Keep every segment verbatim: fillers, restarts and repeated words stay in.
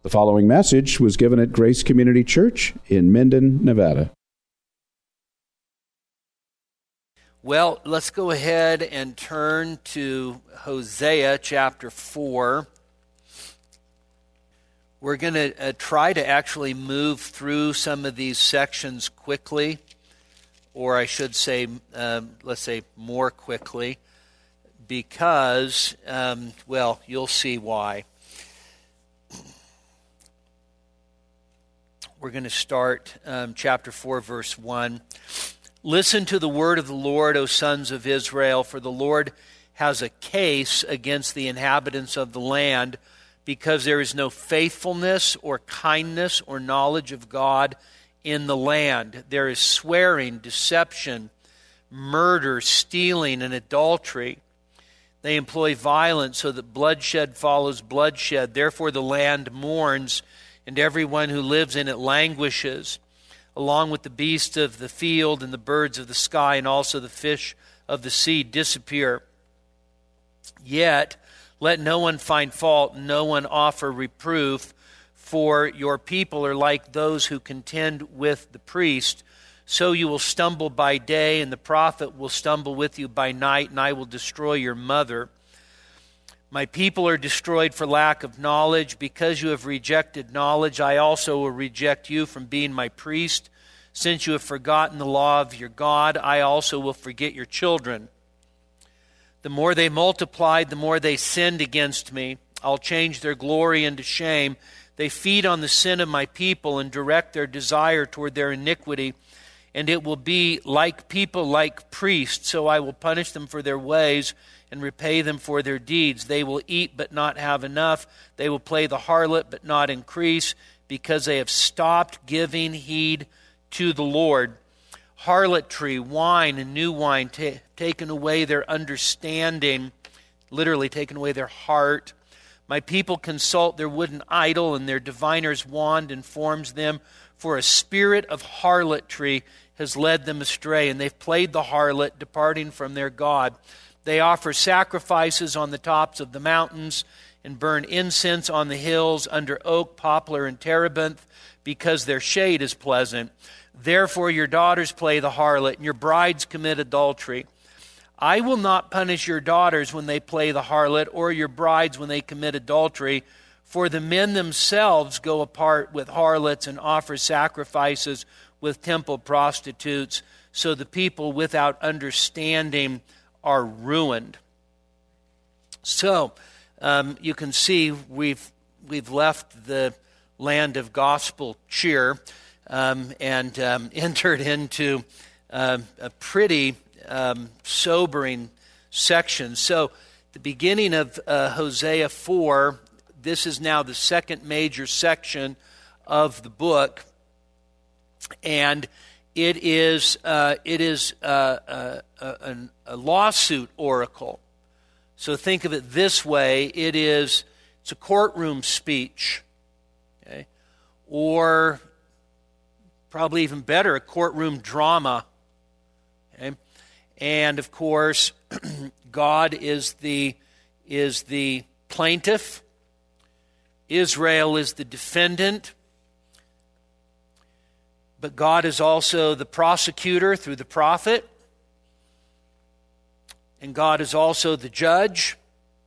The following message was given at Grace Community Church in Minden, Nevada. Well, let's go ahead and turn to Hosea chapter four. We're going to uh, try to actually move through some of these sections quickly, or I should say, um, let's say more quickly, because, um, well, you'll see why. We're going to start um, chapter four, verse one. Listen to the word of the Lord, O sons of Israel, for the Lord has a case against the inhabitants of the land, because there is no faithfulness or kindness or knowledge of God in the land. There is swearing, deception, murder, stealing, and adultery. They employ violence so that bloodshed follows bloodshed. Therefore the land mourns, and everyone who lives in it languishes, along with the beasts of the field and the birds of the sky, and also the fish of the sea disappear. Yet let no one find fault, no one offer reproof, for your people are like those who contend with the priest. So you will stumble by day, and the prophet will stumble with you by night, and I will destroy your mother. My people are destroyed for lack of knowledge. Because you have rejected knowledge, I also will reject you from being my priest. Since you have forgotten the law of your God, I also will forget your children. The more they multiplied, the more they sinned against me. I'll change their glory into shame. They feed on the sin of my people and direct their desire toward their iniquity. And it will be like people, like priests, so I will punish them for their ways and repay them for their deeds. They will eat but not have enough. They will play the harlot but not increase, because they have stopped giving heed to the Lord. Harlotry, wine, and new wine, t- taken away their understanding, literally taken away their heart. My people consult their wooden idol, and their diviner's wand informs them, for a spirit of harlotry has led them astray, and they've played the harlot, departing from their God. They offer sacrifices on the tops of the mountains and burn incense on the hills under oak, poplar, and terebinth, because their shade is pleasant. Therefore your daughters play the harlot, and your brides commit adultery. I will not punish your daughters when they play the harlot, or your brides when they commit adultery, for the men themselves go apart with harlots and offer sacrifices with temple prostitutes, so the people without understanding are ruined. So, um, you can see we've we've left the land of gospel cheer um, and um, entered into um, a pretty um, sobering section. So, the beginning of uh, Hosea four, this is now the second major section of the book, and it is uh, it is uh, uh, a, a lawsuit oracle. So think of it this way: it is it's a courtroom speech, okay, or probably even better, a courtroom drama. Okay, and of course, God is the is the plaintiff. Israel is the defendant. But God is also the prosecutor through the prophet. And God is also the judge.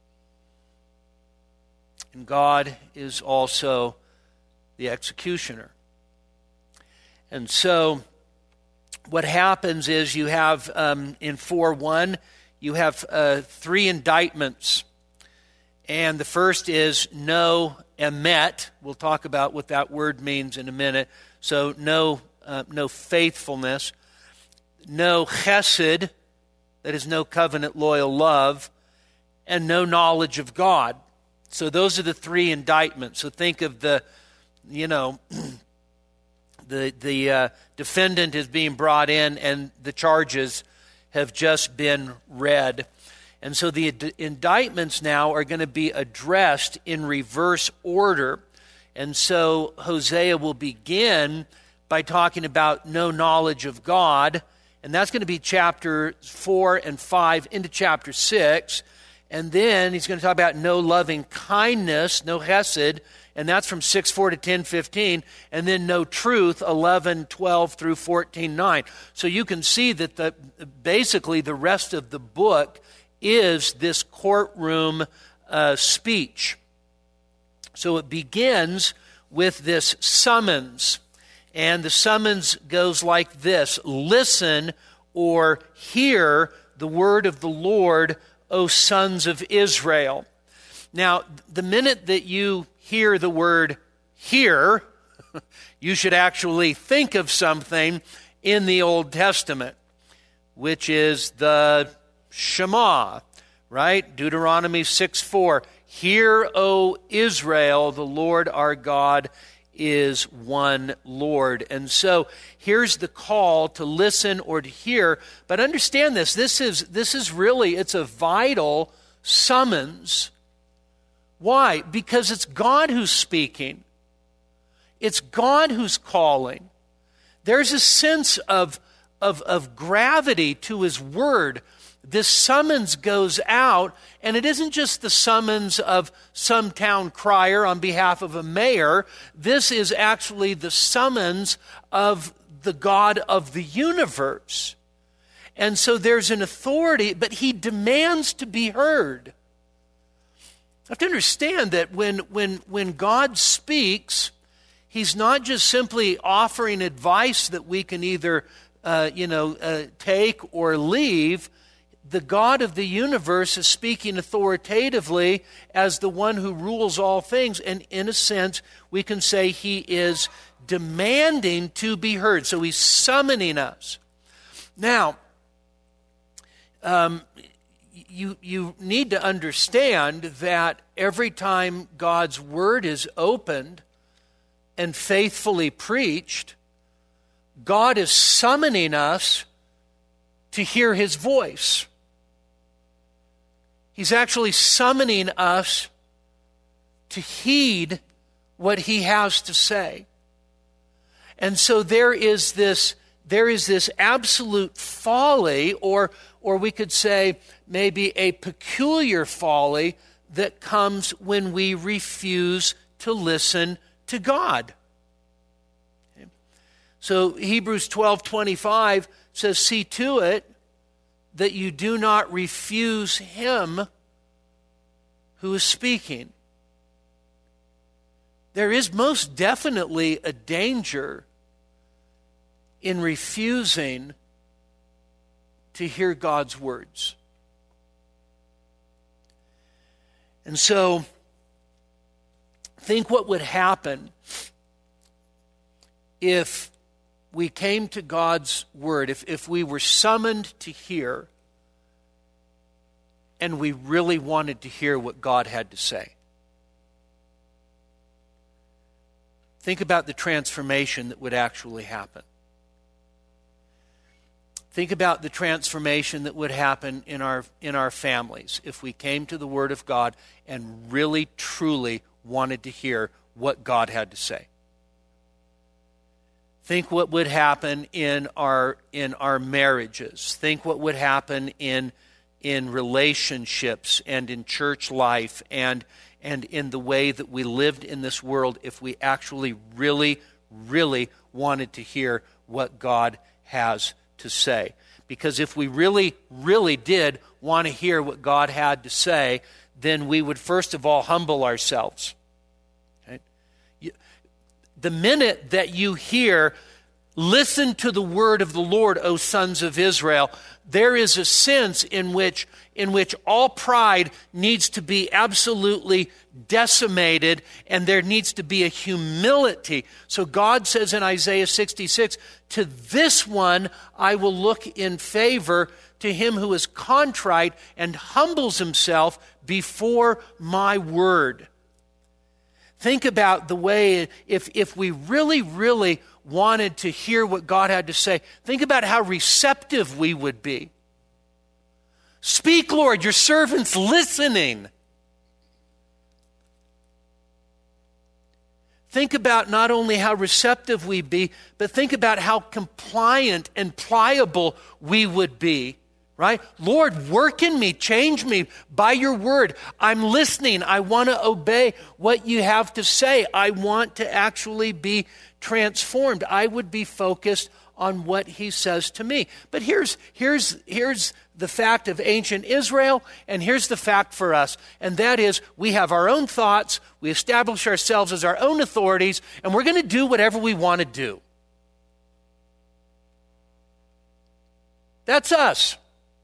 And God is also the executioner. And so what happens is you have, um, in four one, you have uh, three indictments. And the first is no emet. We'll talk about what that word means in a minute. So no uh, no faithfulness. No chesed, that is no covenant loyal love. And no knowledge of God. So those are the three indictments. So think of the, you know, the, the uh, defendant is being brought in and the charges have just been read. And so the ad- indictments now are going to be addressed in reverse order. And so Hosea will begin by talking about no knowledge of God. And that's going to be chapter four and five into chapter six. And then he's going to talk about no loving kindness, no hesed, and that's from six four to ten fifteen. And then no truth, eleven twelve through fourteen nine. So you can see that the basically the rest of the book is this courtroom uh, speech. So it begins with this summons. And the summons goes like this: listen or hear the word of the Lord, O sons of Israel. Now, the minute that you hear the word hear, you should actually think of something in the Old Testament, which is the Shema, right? Deuteronomy six four. Hear, O Israel, the Lord our God is one Lord. And so here's the call to listen or to hear. But understand this, this is this is really, it's a vital summons. Why? Because it's God who's speaking. It's God who's calling. There's a sense of, of, of gravity to his word. This summons goes out, and it isn't just the summons of some town crier on behalf of a mayor. This is actually the summons of the God of the universe. And so there's an authority, but he demands to be heard. You have to understand that when, when, when God speaks, he's not just simply offering advice that we can either uh, you know, uh, take or leave. The God of the universe is speaking authoritatively as the one who rules all things. And in a sense, we can say he is demanding to be heard. So he's summoning us. Now, um, you, you need to understand that every time God's word is opened and faithfully preached, God is summoning us to hear his voice. He's actually summoning us to heed what he has to say. And so there is this, there is this absolute folly, or, or we could say maybe a peculiar folly that comes when we refuse to listen to God. Okay. So Hebrews twelve twenty-five says, see to it that you do not refuse him who is speaking. There is most definitely a danger in refusing to hear God's words. And so, think what would happen if we came to God's word, if, if we were summoned to hear, and we really wanted to hear what God had to say. Think about the transformation that would actually happen. Think about the transformation that would happen in our, in our families if we came to the Word of God and really, truly wanted to hear what God had to say. Think what would happen in our, in our marriages. Think what would happen in, in relationships and in church life and, and in the way that we lived in this world if we actually really, really wanted to hear what God has to say. Because if we really, really did want to hear what God had to say, then we would first of all humble ourselves. Okay? You, the minute that you hear, listen to the word of the Lord, O sons of Israel, there is a sense in which, in which all pride needs to be absolutely decimated, and there needs to be a humility. So God says in Isaiah sixty-six, to this one I will look in favor, to him who is contrite and humbles himself before my word. Think about the way, if, if we really, really wanted to hear what God had to say, think about how receptive we would be. Speak, Lord, your servant's listening. Think about not only how receptive we be, but think about how compliant and pliable we would be right? Lord, work in me, change me by your word. I'm listening. I want to obey what you have to say. I want to actually be transformed. I would be focused on what he says to me. But here's, here's, here's the fact of ancient Israel, and here's the fact for us, and that is we have our own thoughts, we establish ourselves as our own authorities, and we're going to do whatever we want to do. That's us.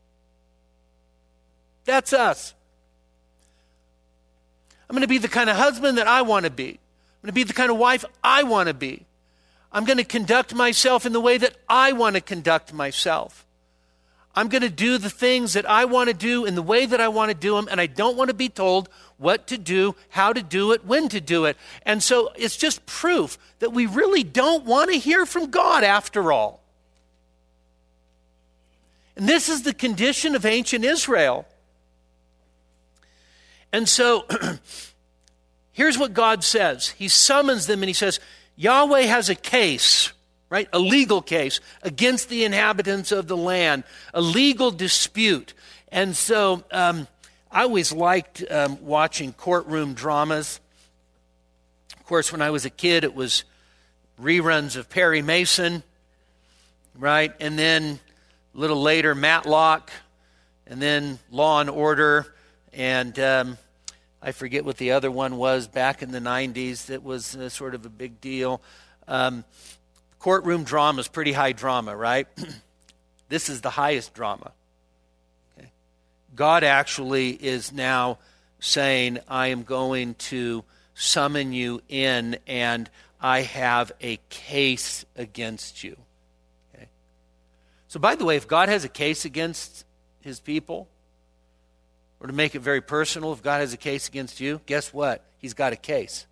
That's us. I'm going to be the kind of husband that I want to be. I'm going to be the kind of wife I want to be. I'm going to conduct myself in the way that I want to conduct myself. I'm going to do the things that I want to do in the way that I want to do them, and I don't want to be told what to do, how to do it, when to do it. And so it's just proof that we really don't want to hear from God after all. And this is the condition of ancient Israel. And so here's what God says. He summons them and he says, Yahweh has a case, right? A legal case against the inhabitants of the land, a legal dispute. And so um, I always liked um, watching courtroom dramas. Of course, when I was a kid, it was reruns of Perry Mason, right? And then a little later, Matlock, and then Law and Order, and um, I forget what the other one was back in the nineties that was uh, sort of a big deal. Um, courtroom drama is pretty high drama, right? This is the highest drama. Okay? God actually is now saying, I am going to summon you in, and I have a case against you. Okay? So by the way, if God has a case against his people, or to make it very personal, if God has a case against you, guess what? He's got a case.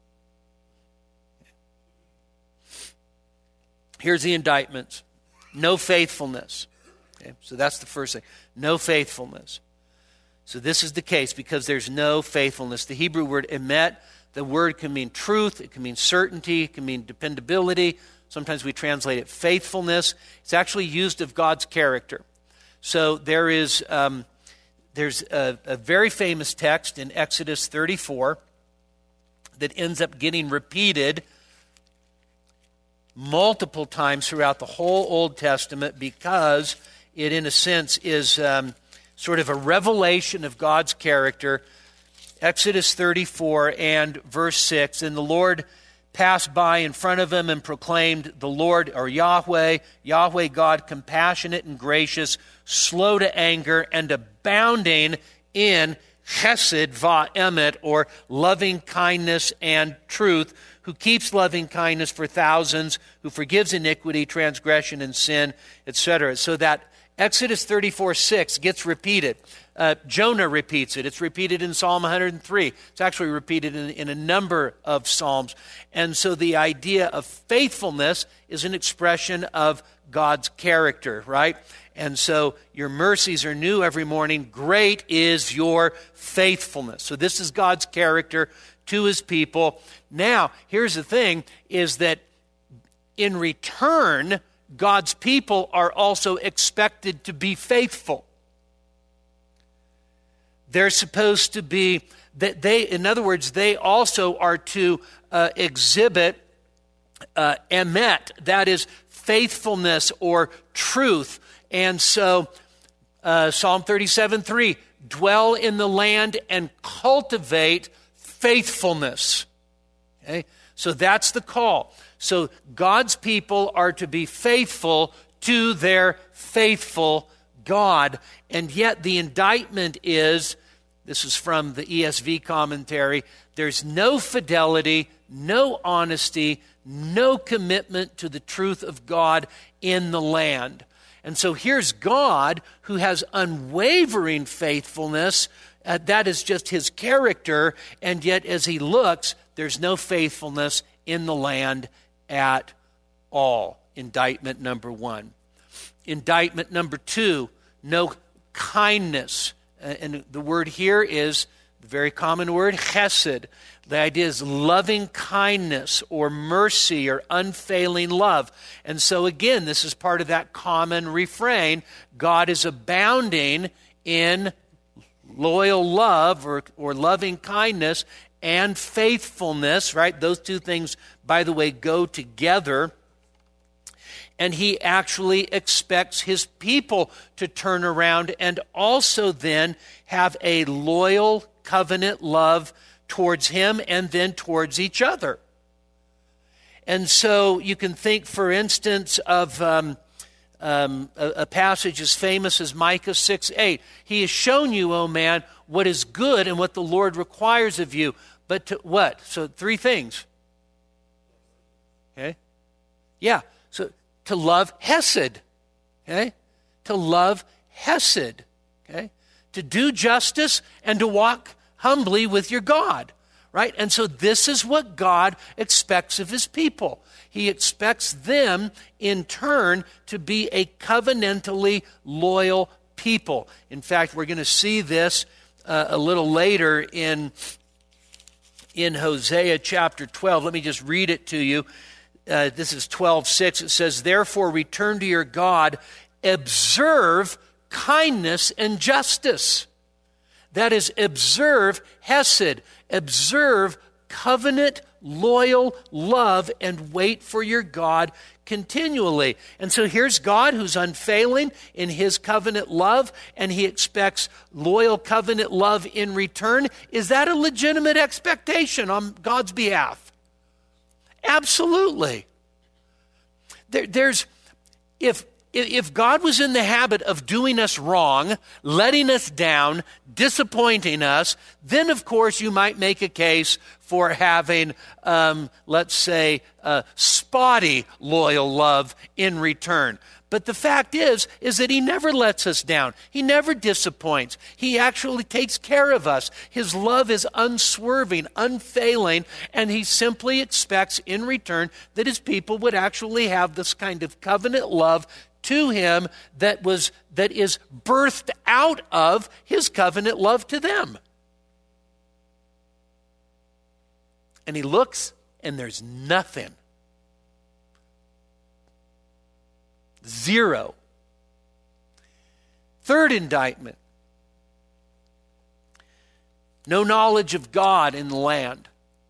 Here's the indictments. No faithfulness. Okay, so that's the first thing. No faithfulness. So this is the case because there's no faithfulness. The Hebrew word emet, the word can mean truth, it can mean certainty, it can mean dependability. Sometimes we translate it faithfulness. It's actually used of God's character. So there is... Um, There's a, a very famous text in Exodus thirty-four that ends up getting repeated multiple times throughout the whole Old Testament because it, in a sense, is um, sort of a revelation of God's character. Exodus thirty-four and verse six, and the Lord passed by in front of him and proclaimed, the Lord, or Yahweh, Yahweh God, compassionate and gracious, slow to anger, and abounding in chesed va'emet, or loving kindness and truth, who keeps loving kindness for thousands, who forgives iniquity, transgression, and sin, et cetera. So that Exodus thirty-four six gets repeated. Uh, Jonah repeats it. It's repeated in Psalm one hundred three. It's actually repeated in, in a number of Psalms. And so the idea of faithfulness is an expression of God's character, right? And so your mercies are new every morning. Great is your faithfulness. So this is God's character to his people. Now, here's the thing, is that in return, God's people are also expected to be faithful. They're supposed to be, that they, in other words, they also are to uh, exhibit uh, emet, that is faithfulness or truth. And so uh, Psalm thirty-seven three, dwell in the land and cultivate faithfulness. Okay? So that's the call. So God's people are to be faithful to their faithful God. And yet the indictment is, this is from the E S V commentary, there's no fidelity, no honesty, no commitment to the truth of God in the land. And so here's God who has unwavering faithfulness. Uh, that is just his character. And yet as he looks, there's no faithfulness in the land at all. Indictment number one. Indictment number two, no kindness. Uh, and the word here is the very common word, chesed. The idea is loving kindness or mercy or unfailing love. And so again, this is part of that common refrain. God is abounding in loyal love or, or loving kindness and faithfulness, right? Those two things, by the way, go together. And he actually expects his people to turn around and also then have a loyal covenant love towards him and then towards each other. And so you can think, for instance, of um, um, a, a passage as famous as Micah six eight. He has shown you, O man, what is good and what the Lord requires of you. But to what? So three things. Okay? Yeah. So to love Hesed. Okay? To love Hesed. Okay? To do justice and to walk humbly with your God, right? And so this is what God expects of his people. He expects them, in turn, to be a covenantally loyal people. In fact, we're going to see this uh, a little later in, in Hosea chapter twelve. Let me just read it to you. Uh, this is twelve six. It says, "Therefore return to your God, observe kindness and justice." That is, observe Hesed, observe covenant, loyal love, and wait for your God continually. And so here's God who's unfailing in his covenant love, and he expects loyal covenant love in return. Is that a legitimate expectation on God's behalf? Absolutely. There, there's, if If God was in the habit of doing us wrong, letting us down, disappointing us, then of course you might make a case for having, um, let's say, uh, spotty loyal love in return. But the fact is, is that he never lets us down. He never disappoints. He actually takes care of us. His love is unswerving, unfailing, and he simply expects in return that his people would actually have this kind of covenant love to him that was that is birthed out of his covenant love to them. And he looks, and there's nothing. Zero. Third indictment. No knowledge of God in the land.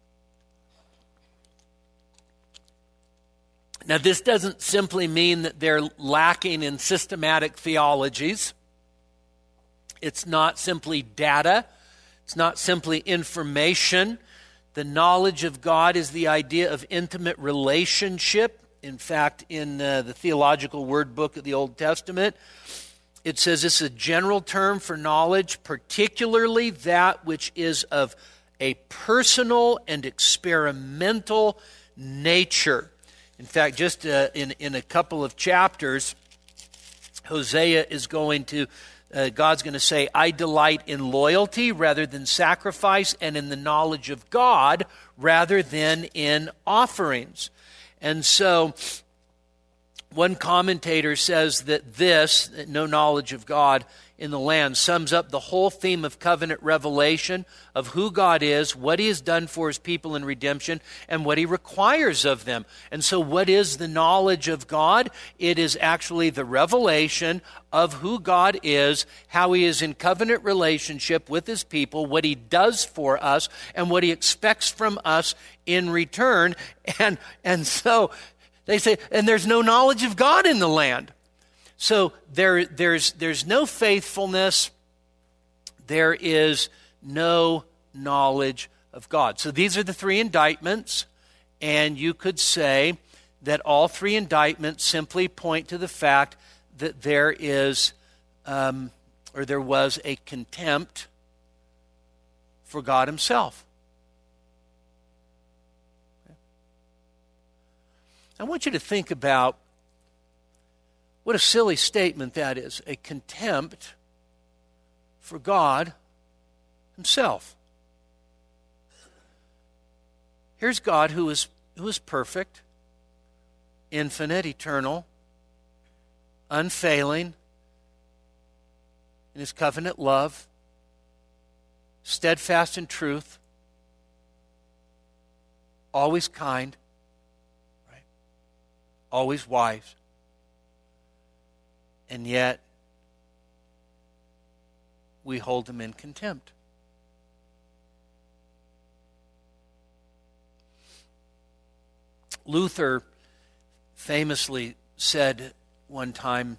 Now, this doesn't simply mean that they're lacking in systematic theologies. It's not simply data. It's not simply information. The knowledge of God is the idea of intimate relationship. In fact, in uh, the Theological Word Book of the Old Testament, it says it's a general term for knowledge, particularly that which is of a personal and experimental nature. In fact, just uh, in, in a couple of chapters, Hosea is going to, uh, God's going to say, I delight in loyalty rather than sacrifice, and in the knowledge of God rather than in offerings. And so, one commentator says that this, no knowledge of God in the land, sums up the whole theme of covenant revelation of who God is, what he has done for his people in redemption, and what he requires of them. And so what is the knowledge of God? It is actually the revelation of who God is, how he is in covenant relationship with his people, what he does for us, and what he expects from us in return. And, and so they say, and there's no knowledge of God in the land. So there, there's, there's no faithfulness. There is no knowledge of God. So these are the three indictments, and you could say that all three indictments simply point to the fact that there is, um, or there was a contempt for God himself. I want you to think about what a silly statement that is, a contempt for God himself. Here's God who is, who is perfect, infinite, eternal, unfailing in his covenant love, steadfast in truth, always kind, right? Always wise. And yet, we hold him in contempt. Luther famously said one time,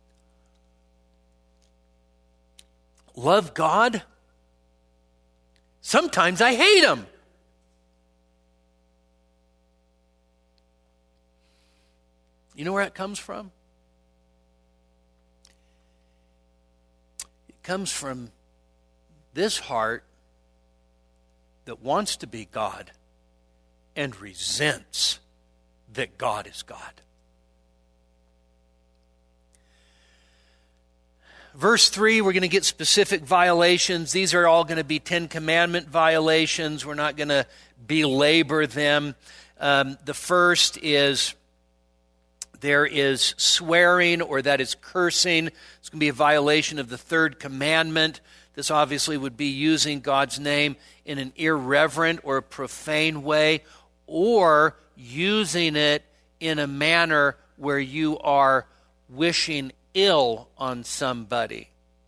love God? Sometimes I hate him. You know where that comes from? It comes from this heart that wants to be God and resents that God is God. Verse three, we're going to get specific violations. These are all going to be Ten Commandment violations. We're not going to belabor them. Um, the first is there is swearing, or that is cursing. It's going to be a violation of the third commandment. This obviously would be using God's name in an irreverent or a profane way, or using it in a manner where you are wishing ill on somebody.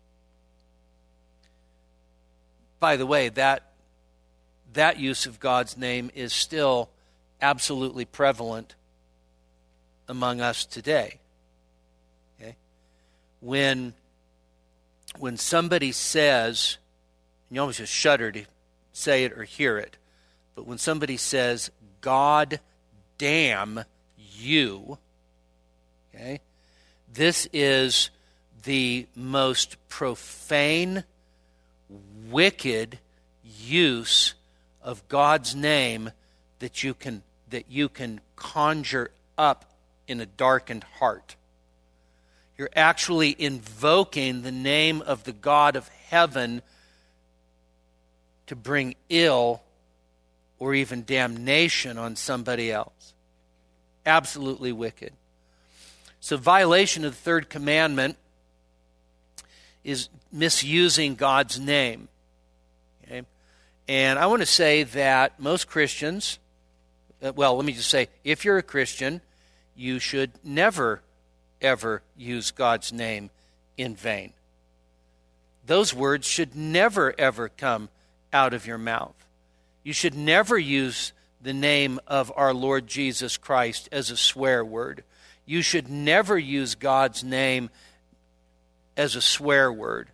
By the way, that that use of God's name is still absolutely prevalent among us today. Okay? When when somebody says, and you always just shudder to say it or hear it, but when somebody says, God damn you, okay? This is the most profane, wicked use of God's name that you can that you can conjure up in a darkened heart. You're actually invoking the name of the God of heaven to bring ill or even damnation on somebody else. Absolutely wicked. So violation of the third commandment is misusing God's name. Okay? And I want to say that most Christians, well, let me just say, if you're a Christian, you should never, ever use God's name in vain. Those words should never, ever come out of your mouth. You should never use the name of our Lord Jesus Christ as a swear word. You should never use God's name as a swear word.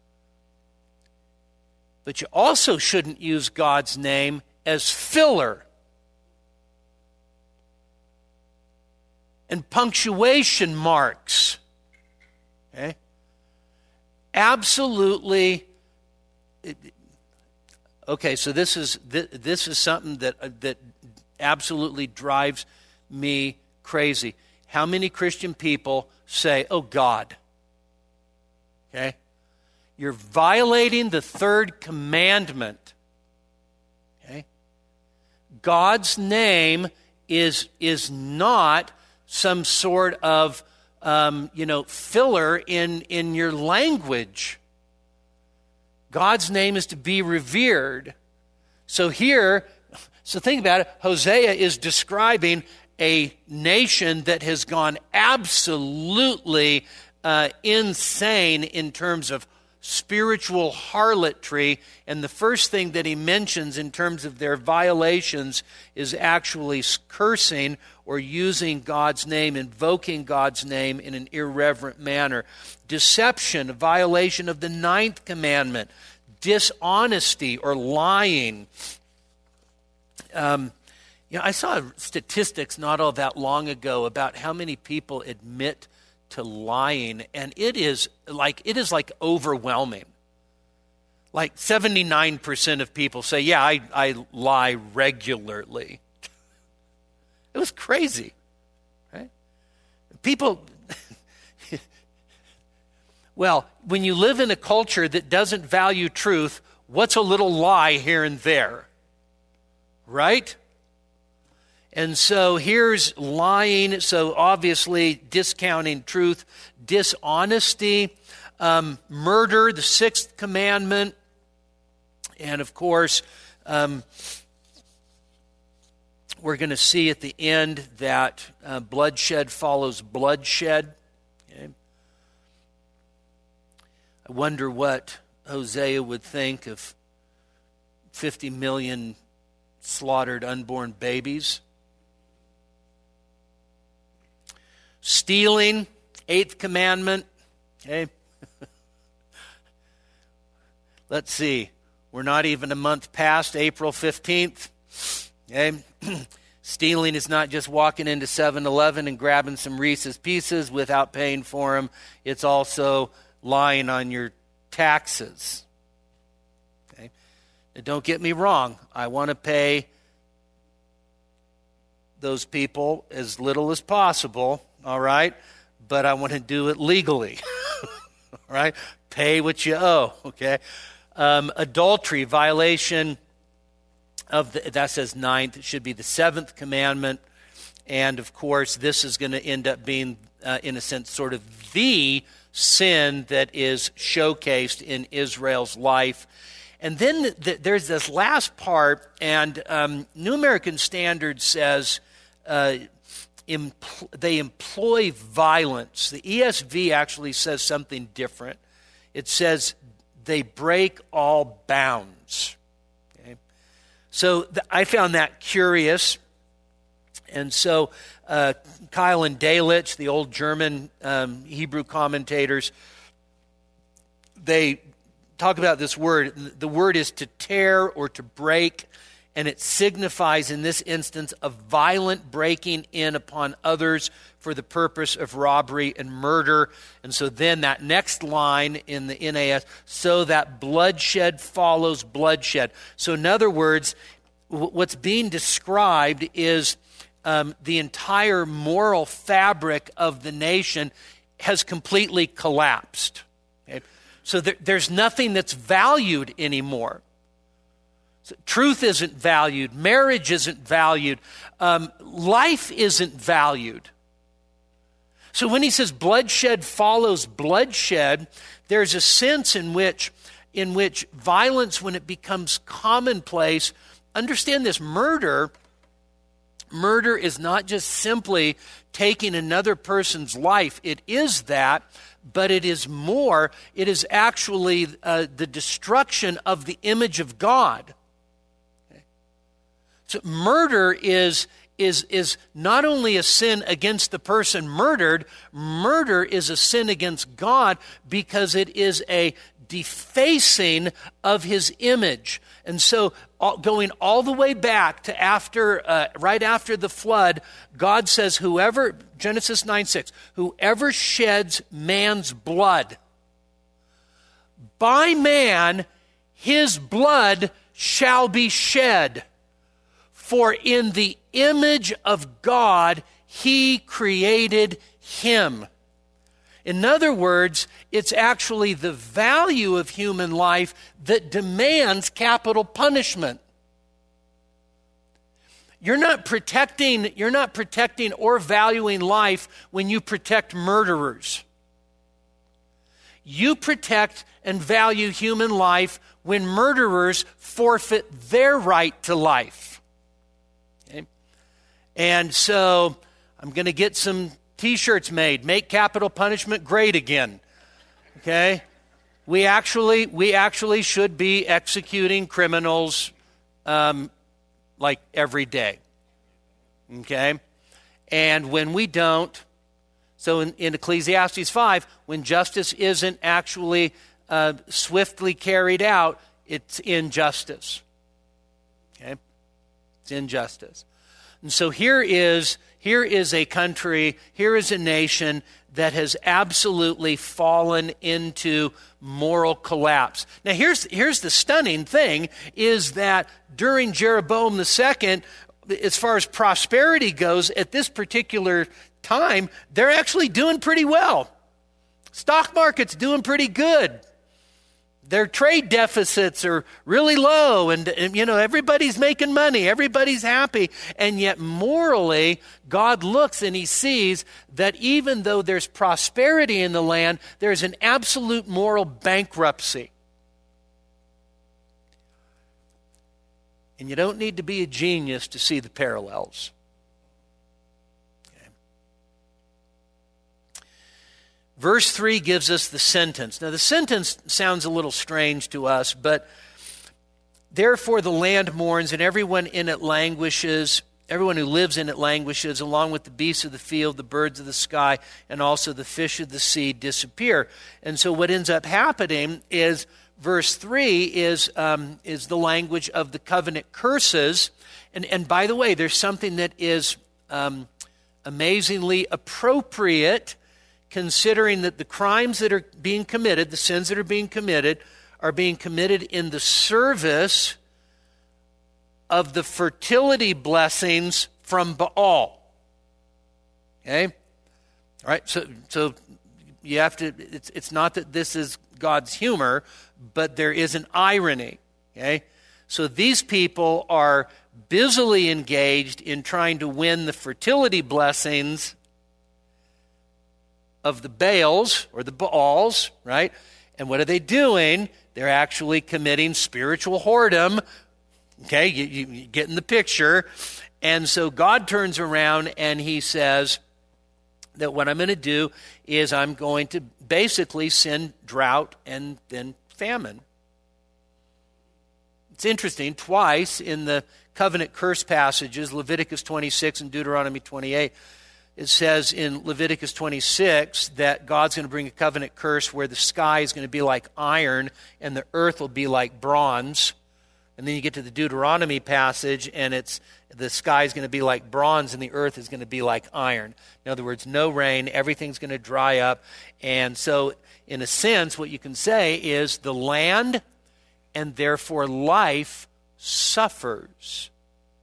But you also shouldn't use God's name as filler and punctuation marks. Okay? Absolutely. Okay, so this is this is something that that absolutely drives me crazy. How many Christian people say, "Oh God"? Okay? You're violating the third commandment. Okay? God's name is is not some sort of um, you know filler in in your language. God's name is to be revered. So here, so think about it. Hosea is describing a nation that has gone absolutely uh, insane in terms of spiritual harlotry. And the first thing that he mentions in terms of their violations is actually cursing or using God's name, invoking God's name in an irreverent manner. Deception, a violation of the ninth commandment. Dishonesty or lying. Um, you know, I saw statistics not all that long ago about how many people admit to lying, and it is like it is like overwhelming. Like seventy-nine percent of people say, yeah, I, I lie regularly. It was crazy, right? People, well, when you live in a culture that doesn't value truth, what's a little lie here and there, right? And so here's lying, so obviously discounting truth, dishonesty, um, murder, the sixth commandment, and of course, um, we're going to see at the end that uh, bloodshed follows bloodshed. Okay? I wonder what Hosea would think of fifty million slaughtered unborn babies. Stealing, eighth commandment. Okay. Let's see. We're not even a month past April fifteenth. Okay. Stealing is not just walking into seven eleven and grabbing some Reese's Pieces without paying for them. It's also lying on your taxes. Okay. Now, don't get me wrong. I want to pay those people as little as possible, all right? But I want to do it legally, all right? Pay what you owe, okay? Um, adultery, violation of the, that says ninth, it should be the seventh commandment. And of course, this is going to end up being, uh, in a sense, sort of the sin that is showcased in Israel's life. And then th- th- there's this last part, and um, New American Standard says uh, empl- they employ violence. The E S V actually says something different. It says they break all bounds. Okay? So th- I found that curious. And so uh, Keil and Delitzsch, the old German um, Hebrew commentators, they talk about this word. The word is to tear or to break, and it signifies in this instance a violent breaking in upon others for the purpose of robbery and murder. And so then that next line in the N A S, so that bloodshed follows bloodshed. So in other words, w- what's being described is um, the entire moral fabric of the nation has completely collapsed. Okay? So there, there's nothing that's valued anymore. So truth isn't valued. Marriage isn't valued. Um, life isn't valued. So when he says bloodshed follows bloodshed, there's a sense in which, in which violence, when it becomes commonplace, understand this, murder, murder is not just simply taking another person's life. It is that, but it is more. It is actually uh, the destruction of the image of God. Okay. So murder is, is, is not only a sin against the person murdered, murder is a sin against God because it is a defacing of his image. And so all, going all the way back to after, uh, right after the flood, God says, whoever, Genesis nine six, whoever sheds man's blood, by man his blood shall be shed. For in the image of God he created him. In other words, it's actually the value of human life that demands capital punishment. You're not protecting, you're not protecting or valuing life when you protect murderers. You protect and value human life when murderers forfeit their right to life. Okay? And so I'm going to get some T-shirts made. Make capital punishment great again. Okay? We actually, we actually should be executing criminals um, like every day. Okay? And when we don't, so in, in Ecclesiastes five, when justice isn't actually uh, swiftly carried out, it's injustice. Okay? It's injustice. And so here is here is a country, here is a nation that has absolutely fallen into moral collapse. Now here's here's the stunning thing, is that during Jeroboam the Second, as far as prosperity goes, at this particular time, they're actually doing pretty well. Stock market's doing pretty good. Their trade deficits are really low, and, and, you know, everybody's making money, everybody's happy, and yet morally, God looks and he sees that even though there's prosperity in the land, there's an absolute moral bankruptcy. And you don't need to be a genius to see the parallels. Okay. Verse three gives us the sentence. Now the sentence sounds a little strange to us, but therefore the land mourns and everyone in it languishes. Everyone who lives in it languishes, along with the beasts of the field, the birds of the sky, and also the fish of the sea disappear. And so what ends up happening is verse three is um, is the language of the covenant curses. And, and by the way, there's something that is um, amazingly appropriate, considering that the crimes that are being committed, the sins that are being committed, are being committed in the service of the fertility blessings from Baal. Okay? All right, so so you have to, it's it's not that this is God's humor, but there is an irony. Okay? So these people are busily engaged in trying to win the fertility blessings of the Baals or the Baals, right? And what are they doing? They're actually committing spiritual whoredom. Okay, you, you, you get in the picture. And so God turns around and he says that what I'm going to do is I'm going to basically send drought and then famine. It's interesting, twice in the covenant curse passages, Leviticus twenty-six and Deuteronomy twenty-eight, it says in Leviticus twenty-six that God's going to bring a covenant curse where the sky is going to be like iron and the earth will be like bronze. And then you get to the Deuteronomy passage, and it's the sky is going to be like bronze, and the earth is going to be like iron. In other words, no rain, everything's going to dry up. And so, in a sense, what you can say is the land, and therefore life, suffers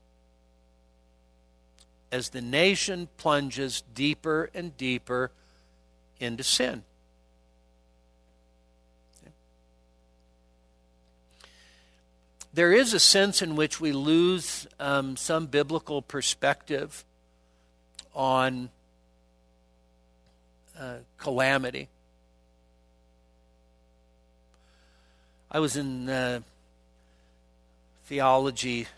as the nation plunges deeper and deeper into sin. There is a sense in which we lose um, some biblical perspective on uh, calamity. I was in uh, theology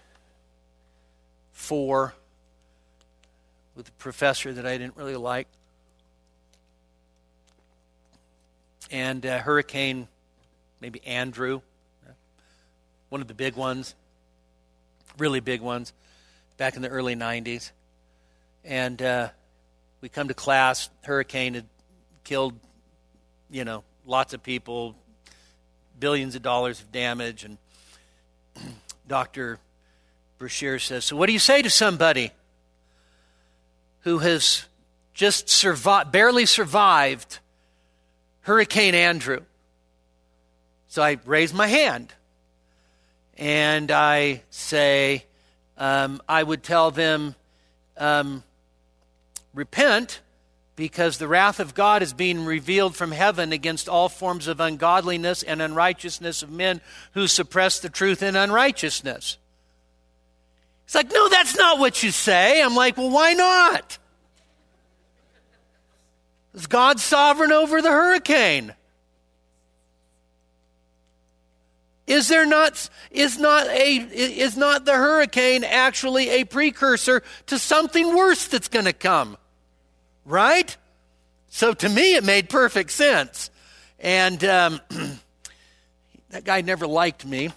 four with a professor that I didn't really like. And uh, Hurricane, maybe Andrew, one of the big ones, really big ones, back in the early nineties. And uh, we come to class, hurricane had killed, you know, lots of people, billions of dollars of damage. And Doctor Brashear says, so what do you say to somebody who has just survived, barely survived Hurricane Andrew? So I raise my hand. And I say, um, I would tell them, um, repent, because the wrath of God is being revealed from heaven against all forms of ungodliness and unrighteousness of men who suppress the truth in unrighteousness. It's like, no, that's not what you say. I'm like, well, why not? Is God sovereign over the hurricane? Is there not, is not a, is not the hurricane actually a precursor to something worse that's going to come? Right? So to me, it made perfect sense. And um, that guy never liked me.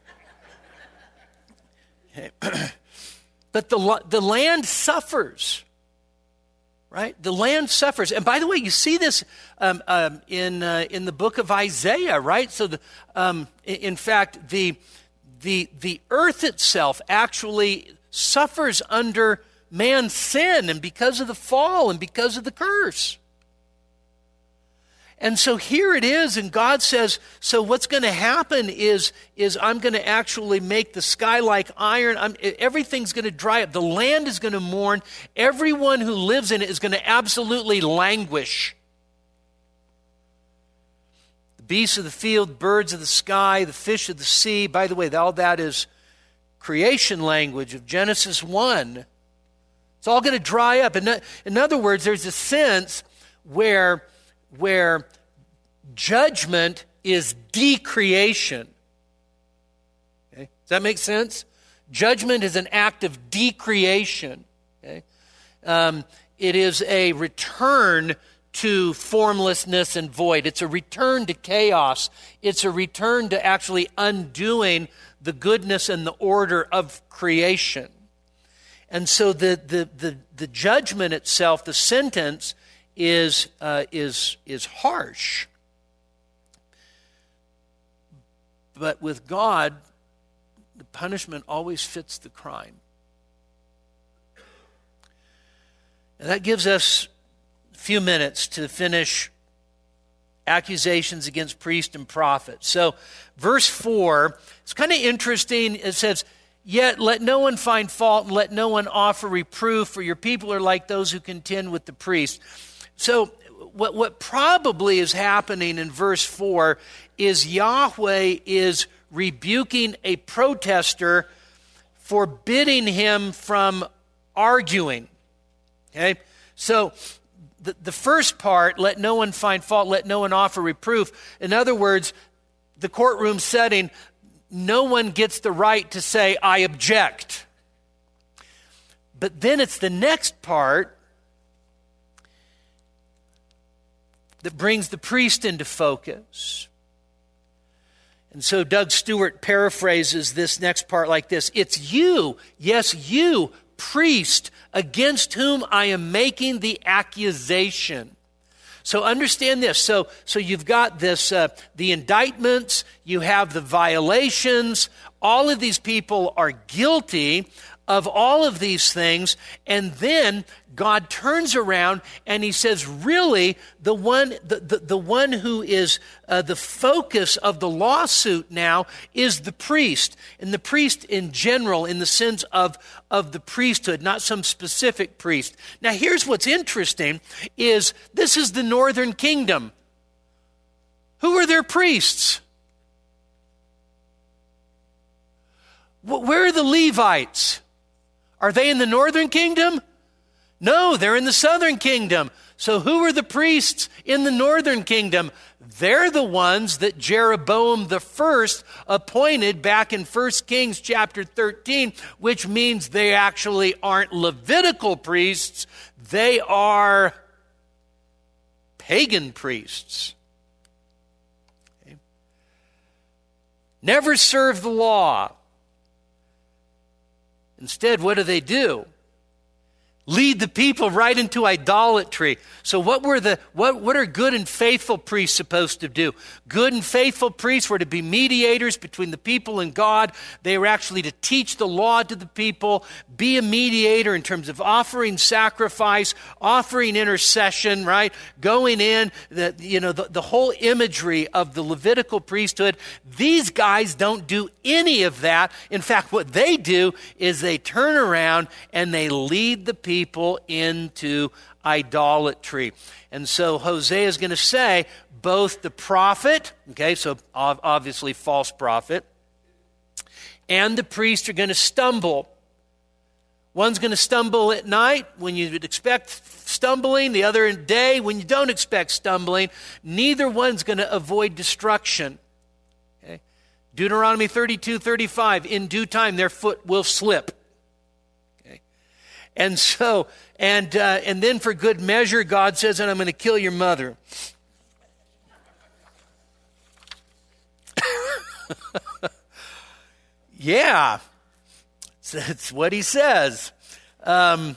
But the, the land suffers. Right? The land suffers. And by the way, you see this um, um, in uh, in the book of Isaiah, right? So, the, um, in fact, the, the, the earth itself actually suffers under man's sin and because of the fall and because of the curse. And so here it is, and God says, so what's going to happen is, is I'm going to actually make the sky like iron. I'm, everything's going to dry up. The land is going to mourn. Everyone who lives in it is going to absolutely languish. The beasts of the field, birds of the sky, the fish of the sea. By the way, all that is creation language of Genesis one. It's all going to dry up. In, in other words, there's a sense where... where judgment is decreation. Okay? Does that make sense? Judgment is an act of decreation. Okay? Um, it is a return to formlessness and void. It's a return to chaos. It's a return to actually undoing the goodness and the order of creation. And so the the the, the judgment itself, the sentence, is uh, is is harsh. But with God, the punishment always fits the crime. And that gives us a few minutes to finish accusations against priest and prophet. So verse four, it's kind of interesting. It says, "Yet let no one find fault and let no one offer reproof, for your people are like those who contend with the priest." So what, what probably is happening in verse four is Yahweh is rebuking a protester, forbidding him from arguing. Okay? So the, the first part, let no one find fault, let no one offer reproof. In other words, the courtroom setting, no one gets the right to say, I object. But then it's the next part that brings the priest into focus. And so Doug Stewart paraphrases this next part like this: "It's you, yes, you, priest, against whom I am making the accusation." So understand this. So, so you've got this, uh, the indictments, you have the violations. All of these people are guilty of all of these things. And then God turns around and he says, really, the one, the, the, the one who is uh, the focus of the lawsuit now is the priest. And the priest in general, in the sense of, of the priesthood, not some specific priest. Now, here's what's interesting is this is the northern kingdom. Who are their priests? Where are the Levites? Are they in the northern kingdom? No, they're in the southern kingdom. So who are the priests in the northern kingdom? They're the ones that Jeroboam the first appointed back in First Kings chapter thirteen, which means they actually aren't Levitical priests. They are pagan priests. Okay. Never serve the law. Instead, what do they do? Lead the people right into idolatry. So what were the what, what are good and faithful priests supposed to do? Good and faithful priests were to be mediators between the people and God. They were actually to teach the law to the people, be a mediator in terms of offering sacrifice, offering intercession, right? Going in, the, you know, the, the whole imagery of the Levitical priesthood. These guys don't do any of that. In fact, what they do is they turn around and they lead the people people into idolatry. And so Hosea is going to say both the prophet, okay, so obviously false prophet, and the priest are going to stumble. One's going to stumble at night when you would expect stumbling, the other in day when you don't expect stumbling. Neither one's going to avoid destruction. Okay? Deuteronomy thirty-two thirty-five, in due time their foot will slip. And so, and uh, and then for good measure, God says, and I'm going to kill your mother. Yeah, that's what he says. Um,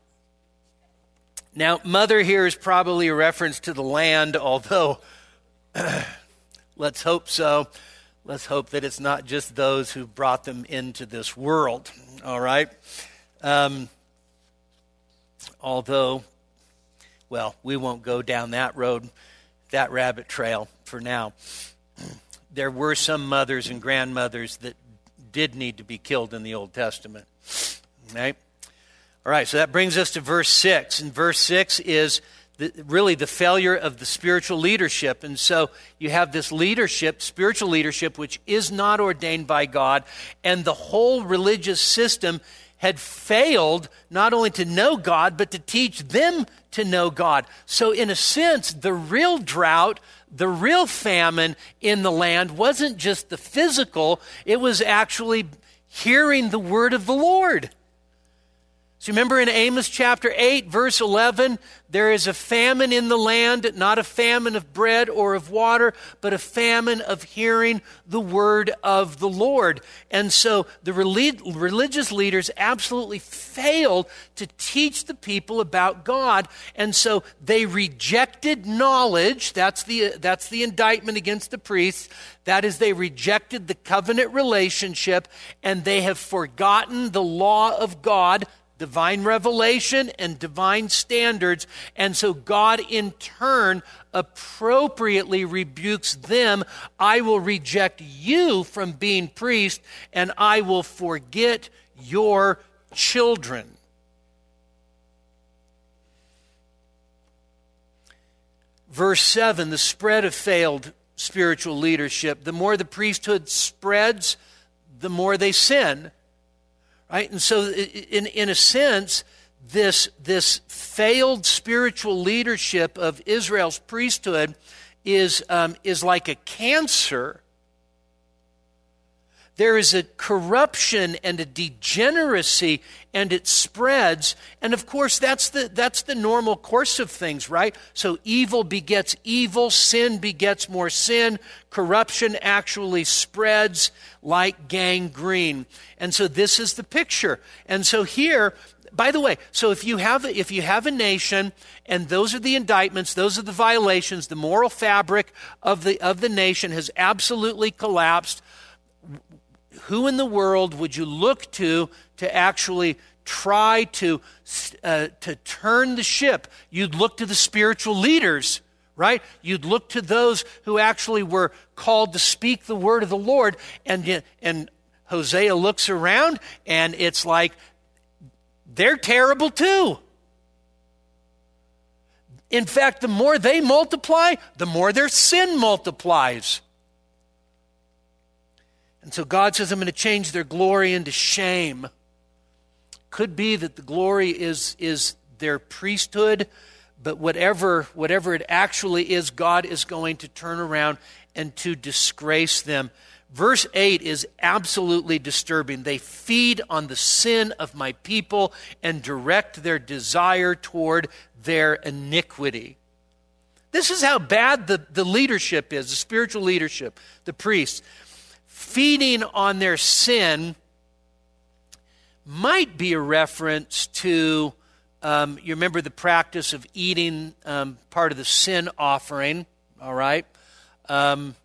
now, mother here is probably a reference to the land, although let's hope so. Let's hope that it's not just those who brought them into this world, all right? Um Although, well, we won't go down that road, that rabbit trail for now. There were some mothers and grandmothers that did need to be killed in the Old Testament. Right? All right, so that brings us to verse six. And verse six is the, really the failure of the spiritual leadership. And so you have this leadership, spiritual leadership, which is not ordained by God, and the whole religious system had failed not only to know God, but to teach them to know God. So in a sense, the real drought, the real famine in the land wasn't just the physical, it was actually hearing the word of the Lord. So remember in Amos chapter eight, verse eleven, there is a famine in the land, not a famine of bread or of water, but a famine of hearing the word of the Lord. And so the relig- religious leaders absolutely failed to teach the people about God. And so they rejected knowledge. That's the, that's the indictment against the priests. That is, they rejected the covenant relationship, and they have forgotten the law of God, divine revelation and divine standards. And so God in turn appropriately rebukes them. I will reject you from being priest, and I will forget your children. Verse seven, the spread of failed spiritual leadership. The more the priesthood spreads, the more they sin. Right? And so in, in a sense, this, this failed spiritual leadership of Israel's priesthood is, um, is like a cancer. There is a corruption and a degeneracy, and it spreads. And of course, that's the, that's the normal course of things, right? So evil begets evil, sin begets more sin, corruption actually spreads like gangrene. And so this is the picture. And so here, by the way, so if you have if you have a nation, and those are the indictments, those are the violations, the moral fabric of the of the nation has absolutely collapsed. Who in the world would you look to to actually try to uh, to turn the ship? You'd look to the spiritual leaders, right? You'd look to those who actually were called to speak the word of the Lord. And and Hosea looks around, and it's like they're terrible too. In fact, the more they multiply, the more their sin multiplies. And so God says, I'm going to change their glory into shame. Could be that the glory is, is their priesthood, but whatever, whatever it actually is, God is going to turn around and to disgrace them. Verse eight is absolutely disturbing. They feed on the sin of my people and direct their desire toward their iniquity. This is how bad the, the leadership is, the spiritual leadership, the priests. Feeding on their sin might be a reference to, um, you remember the practice of eating um, part of the sin offering, all right? Um,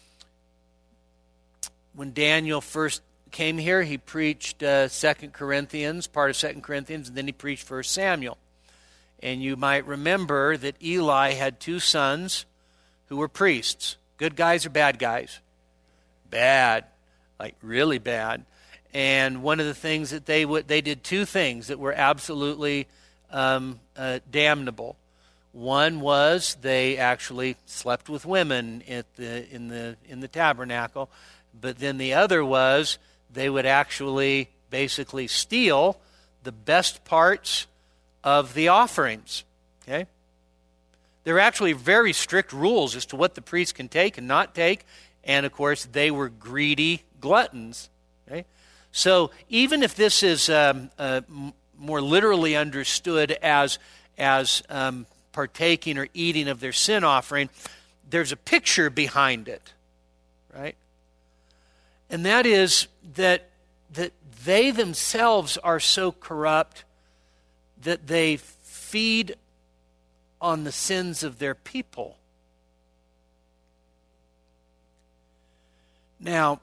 when Daniel first came here, he preached uh, Second Corinthians, part of Second Corinthians, and then he preached First Samuel. And you might remember that Eli had two sons who were priests. Good guys or bad guys? Bad, like really bad. And one of the things that they would, they did two things that were absolutely um, uh, damnable. One was they actually slept with women at the in the in the tabernacle, but then the other was they would actually basically steal the best parts of the offerings. Okay, there are actually very strict rules as to what the priest can take and not take. And, of course, they were greedy gluttons. Okay? So even if this is um, uh, m- more literally understood as, as um, partaking or eating of their sin offering, there's a picture behind it, right? And that is that, that they themselves are so corrupt that they feed on the sins of their people. Now,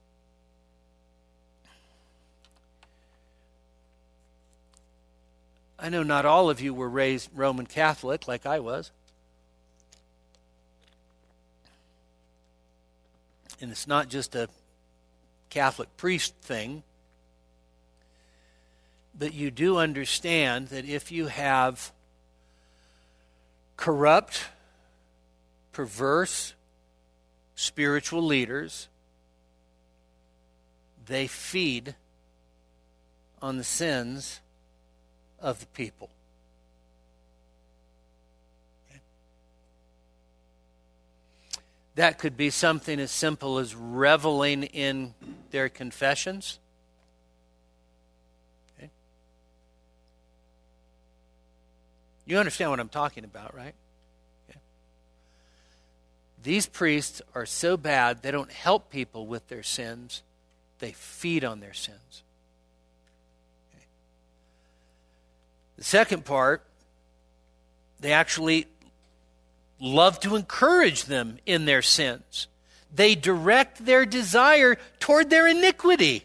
I know not all of you were raised Roman Catholic like I was. And it's not just a Catholic priest thing. But you do understand that if you have corrupt, perverse spiritual leaders, they feed on the sins of the people. Okay. That could be something as simple as reveling in their confessions. You understand what I'm talking about, right? Okay. These priests are so bad, they don't help people with their sins. They feed on their sins. Okay. The second part, they actually love to encourage them in their sins. They direct their desire toward their iniquity.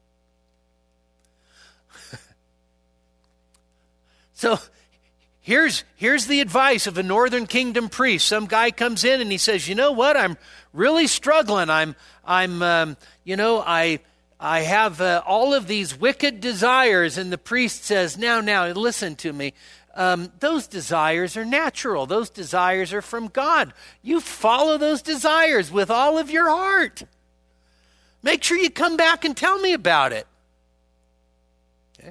So here's, here's the advice of a Northern Kingdom priest. Some guy comes in and he says, you know what, I'm really struggling. I'm, I'm, um, you know, I, I have uh, all of these wicked desires. And the priest says, now, now, listen to me. Um, those desires are natural. Those desires are from God. You follow those desires with all of your heart. Make sure you come back and tell me about it. Okay.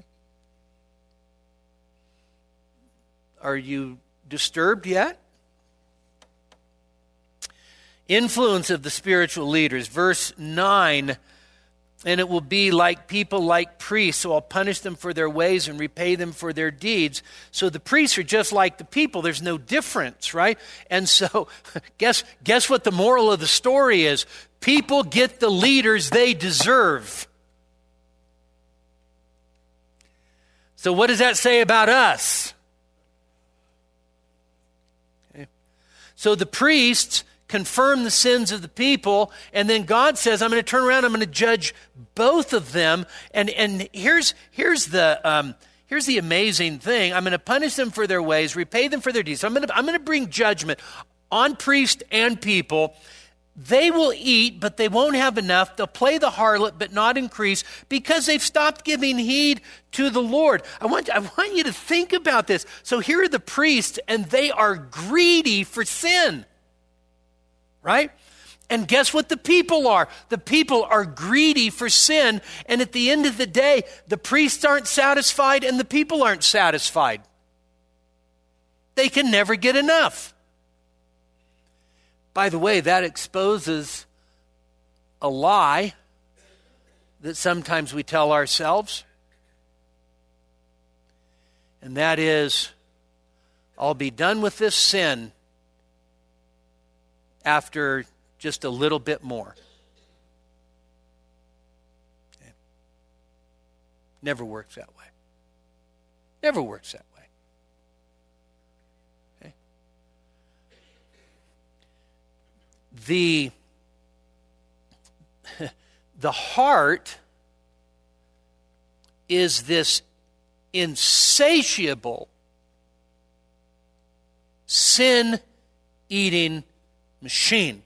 Are you disturbed yet? Influence of the spiritual leaders. Verse nine, and it will be like people like priests, so I'll punish them for their ways and repay them for their deeds. So the priests are just like the people. There's no difference, right? And so guess, guess what the moral of the story is? People get the leaders they deserve. So what does that say about us? Okay. So the priests confirm the sins of the people, and then God says, I'm going to turn around, I'm going to judge both of them. And and here's here's the um, here's the amazing thing. I'm going to punish them for their ways, repay them for their deeds. I'm going to I'm going to bring judgment on priest and people. They will eat, but they won't have enough. They'll play the harlot, but not increase, because they've stopped giving heed to the Lord. I want I want you to think about this. So here are the priests, and they are greedy for sin. Right? And guess what the people are? The people are greedy for sin. And at the end of the day, the priests aren't satisfied and the people aren't satisfied. They can never get enough. By the way, that exposes a lie that sometimes we tell ourselves. And that is, I'll be done with this sin after just a little bit more. Okay. Never works that way. Never works that way. Okay. The, the heart is this insatiable, sin-eating machine.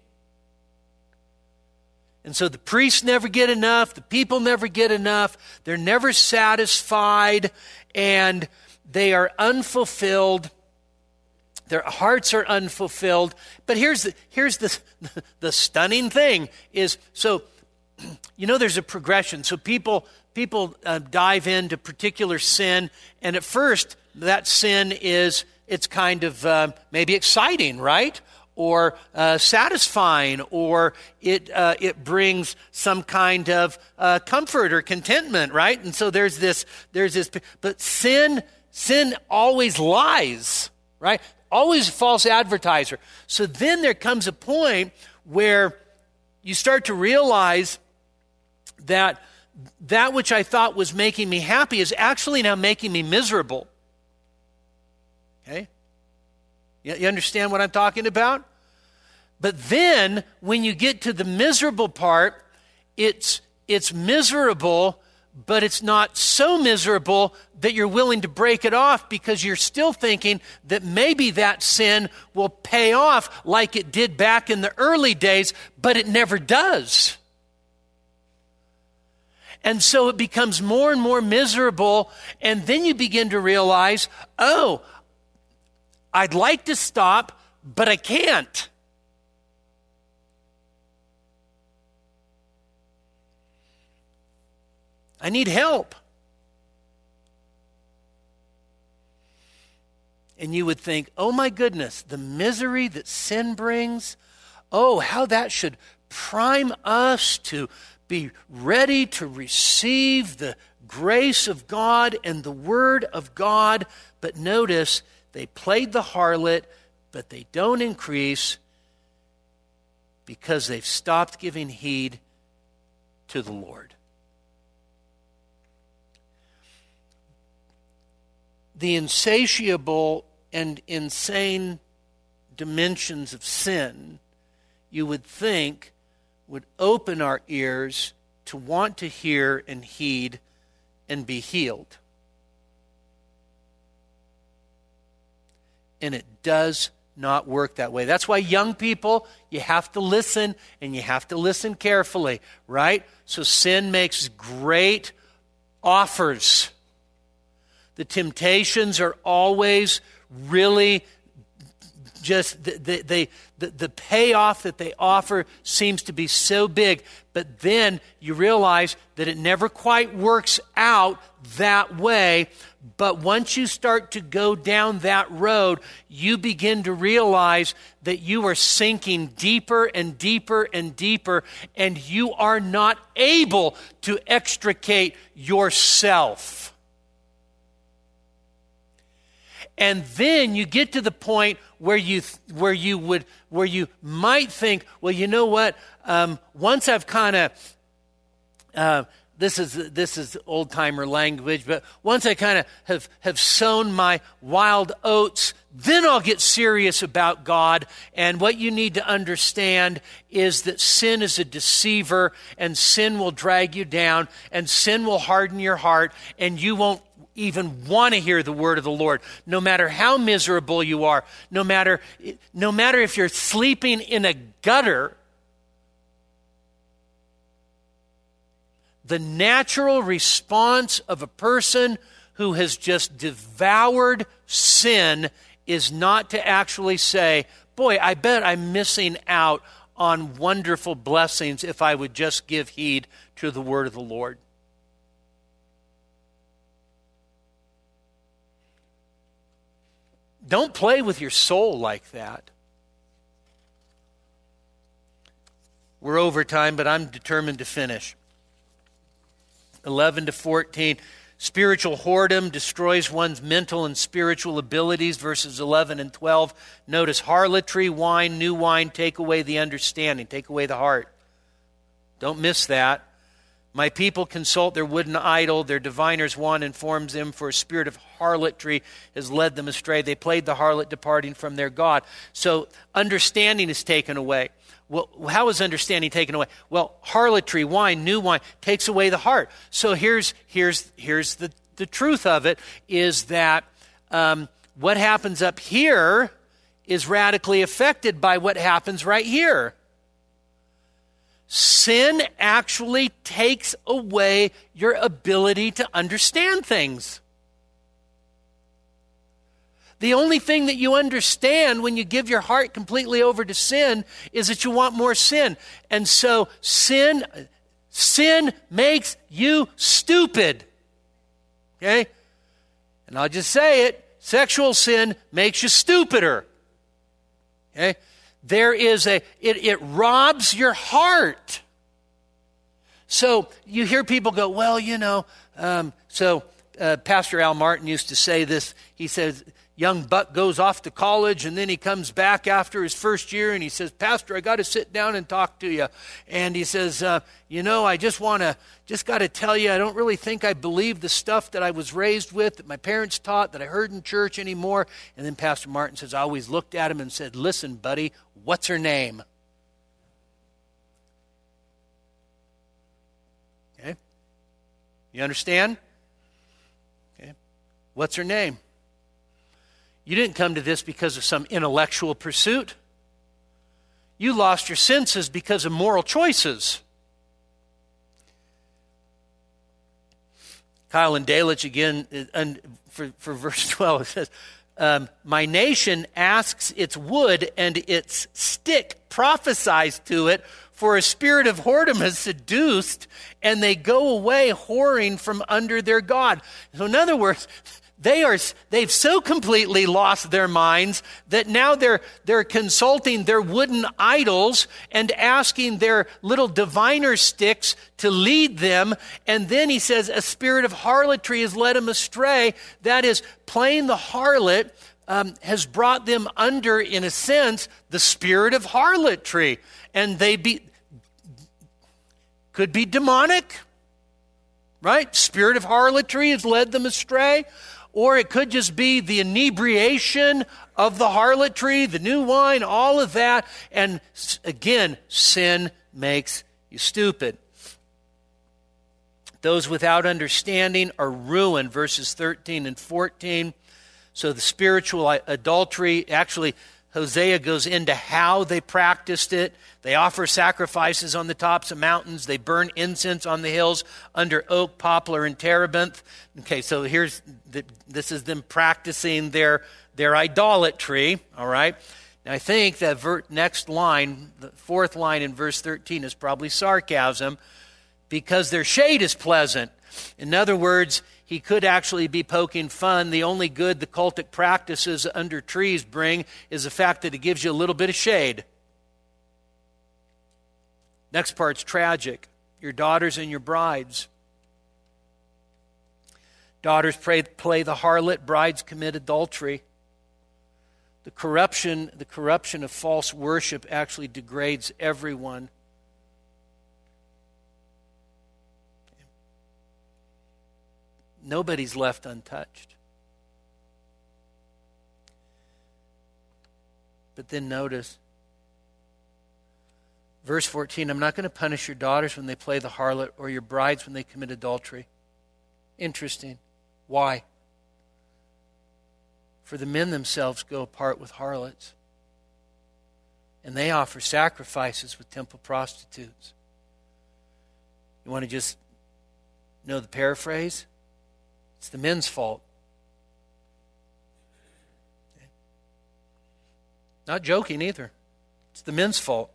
And so the priests never get enough, the people never get enough, they're never satisfied, and they are unfulfilled. Their hearts are unfulfilled. But here's the, here's the, the stunning thing is, so, you know, there's a progression. So people, people uh, dive into particular sin, and at first that sin is, it's kind of uh, maybe exciting, right? Or uh, satisfying, or it uh, it brings some kind of uh, comfort or contentment, right? And so there's this, there's this, but sin, sin always lies, right? Always a false advertiser. So then there comes a point where you start to realize that that which I thought was making me happy is actually now making me miserable. Okay? You understand what I'm talking about? But then, when you get to the miserable part, it's it's miserable, but it's not so miserable that you're willing to break it off, because you're still thinking that maybe that sin will pay off like it did back in the early days, but it never does. And so it becomes more and more miserable, and then you begin to realize, oh, I'd like to stop, but I can't. I need help. And you would think, oh my goodness, the misery that sin brings, oh, how that should prime us to be ready to receive the grace of God and the word of God. But notice, they played the harlot, but they don't increase because they've stopped giving heed to the Lord. The insatiable and insane dimensions of sin, you would think, would open our ears to want to hear and heed and be healed. And it does not work that way. That's why young people, you have to listen, and you have to listen carefully, right? So sin makes great offers. The temptations are always really just, they, they, the, the payoff that they offer seems to be so big, but then you realize that it never quite works out that way. But once you start to go down that road, you begin to realize that you are sinking deeper and deeper and deeper, and you are not able to extricate yourself. And then you get to the point where you where you would where you might think, well, you know what? Um, once I've kind of uh, this is this is old timer language, but once I kind of have have sown my wild oats, then I'll get serious about God. And what you need to understand is that sin is a deceiver, and sin will drag you down, and sin will harden your heart, and you won't even want to hear the word of the Lord, no matter how miserable you are, no matter no matter if you're sleeping in a gutter. The natural response of a person who has just devoured sin is not to actually say, boy, I bet I'm missing out on wonderful blessings if I would just give heed to the word of the Lord. Don't play with your soul like that. We're over time, but I'm determined to finish. eleven to fourteen. Spiritual whoredom destroys one's mental and spiritual abilities, verses eleven and twelve. Notice, harlotry, wine, new wine, take away the understanding, take away the heart. Don't miss that. My people consult their wooden idol. Their diviner's wand informs them, for a spirit of harlotry has led them astray. They played the harlot, departing from their God. So understanding is taken away. Well, how is understanding taken away? Well, harlotry, wine, new wine, takes away the heart. So here's here's here's the, the truth of it, is that um, what happens up here is radically affected by what happens right here. Sin actually takes away your ability to understand things. The only thing that you understand when you give your heart completely over to sin is that you want more sin. And so sin, sin makes you stupid. Okay? And I'll just say it, sexual sin makes you stupider. Okay? There is a, it, it robs your heart. So you hear people go, well, you know, um, so uh, Pastor Al Martin used to say this. He says, young buck goes off to college, and then he comes back after his first year, and he says, Pastor, I got to sit down and talk to you. And he says, uh, you know, I just want to, just got to tell you, I don't really think I believe the stuff that I was raised with, that my parents taught, that I heard in church anymore. And then Pastor Martin says, I always looked at him and said, listen, buddy, what's her name? Okay. You understand? Okay. What's her name? You didn't come to this because of some intellectual pursuit. You lost your senses because of moral choices. Kyle and Delitzsch again, and for, for verse twelve, it says, um, my nation asks its wood, and its stick prophesies to it, for a spirit of whoredom has seduced, and they go away whoring from under their God. So in other words, They are, they've so completely lost their minds that now they're, they're consulting their wooden idols and asking their little diviner sticks to lead them. And then he says, a spirit of harlotry has led them astray. That is, playing the harlot um, has brought them under, in a sense, the spirit of harlotry. And they be, could be demonic, right? Spirit of harlotry has led them astray. Or it could just be the inebriation of the harlotry, the new wine, all of that. And again, sin makes you stupid. Those without understanding are ruined, verses thirteen and fourteen. So the spiritual adultery, actually, Hosea goes into how they practiced it. They offer sacrifices on the tops of mountains. They burn incense on the hills under oak, poplar, and terebinth. Okay, so here's the, this is them practicing their their idolatry. All right. Now I think that ver- next line, the fourth line in verse thirteen, is probably sarcasm, because their shade is pleasant. In other words, he could actually be poking fun. The only good the cultic practices under trees bring is the fact that it gives you a little bit of shade. Next part's tragic. Your daughters and your brides. Daughters play, play the harlot, brides commit adultery. The corruption, the corruption of false worship actually degrades everyone. Nobody's left untouched. But then notice, verse fourteen, I'm not going to punish your daughters when they play the harlot or your brides when they commit adultery. Interesting. Why? For the men themselves go apart with harlots, and they offer sacrifices with temple prostitutes. You want to just know the paraphrase? It's the men's fault. Okay. Not joking either. It's the men's fault.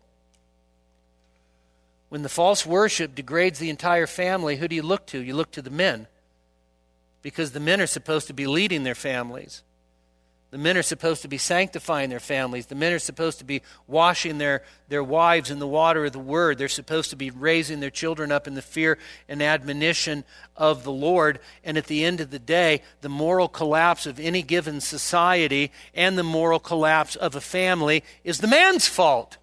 When the false worship degrades the entire family, who do you look to? You look to the men. Because the men are supposed to be leading their families. The men are supposed to be sanctifying their families. The men are supposed to be washing their, their wives in the water of the Word. They're supposed to be raising their children up in the fear and admonition of the Lord. And at the end of the day, the moral collapse of any given society and the moral collapse of a family is the man's fault.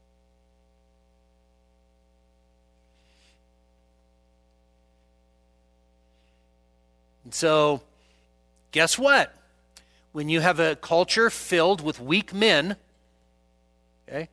And so, guess what? When you have a culture filled with weak men, okay,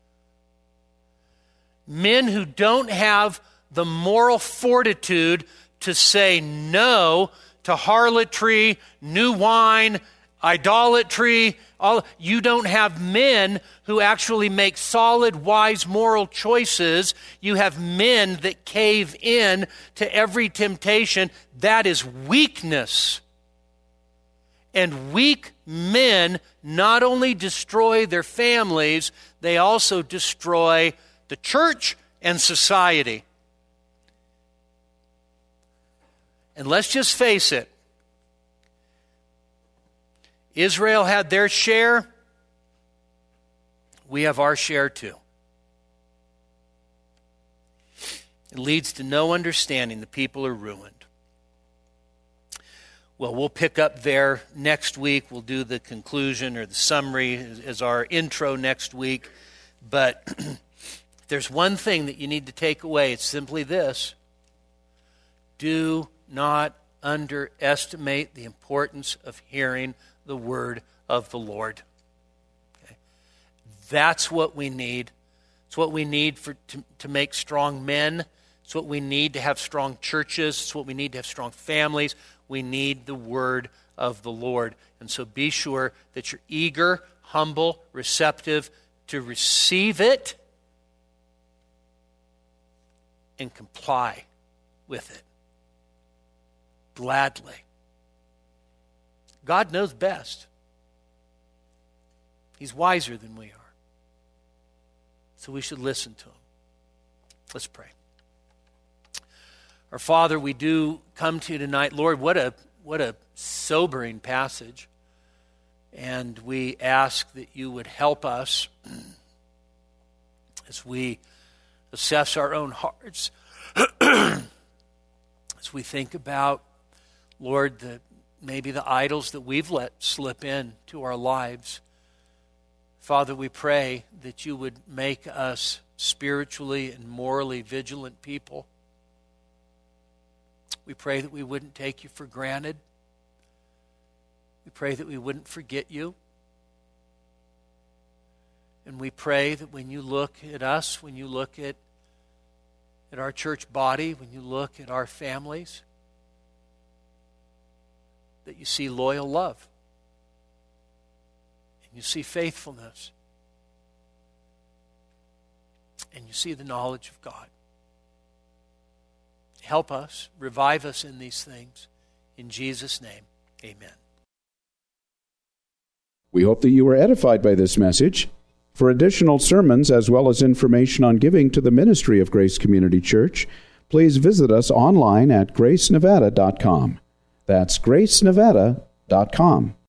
men who don't have the moral fortitude to say no to harlotry, new wine, idolatry, all, you don't have men who actually make solid, wise, moral choices. You have men that cave in to every temptation. That is weakness. And weak men not only destroy their families, they also destroy the church and society. And let's just face it. Israel had their share. We have our share too. It leads to no understanding. The people are ruined. Well, we'll pick up there next week. We'll do the conclusion or the summary as our intro next week. But if there's one thing that you need to take away, it's simply this. Do not underestimate the importance of hearing the word of the Lord. Okay? That's what we need. It's what we need for to, to make strong men. It's what we need to have strong churches. It's what we need to have strong families. We need the word of the Lord. And so be sure that you're eager, humble, receptive to receive it and comply with it gladly. God knows best. He's wiser than we are. So we should listen to him. Let's pray. Our Father, we do come to you tonight. Lord, what a what a sobering passage. And we ask that you would help us as we assess our own hearts, as we think about, Lord, the, maybe the idols that we've let slip in to our lives. Father, we pray that you would make us spiritually and morally vigilant people. We pray that we wouldn't take you for granted. We pray that we wouldn't forget you. And we pray that when you look at us, when you look at, at our church body, when you look at our families, that you see loyal love. And you see faithfulness. And you see the knowledge of God. Help us, revive us in these things. In Jesus' name, amen. We hope that you were edified by this message. For additional sermons as well as information on giving to the ministry of Grace Community Church, please visit us online at grace nevada dot com. That's grace nevada dot com.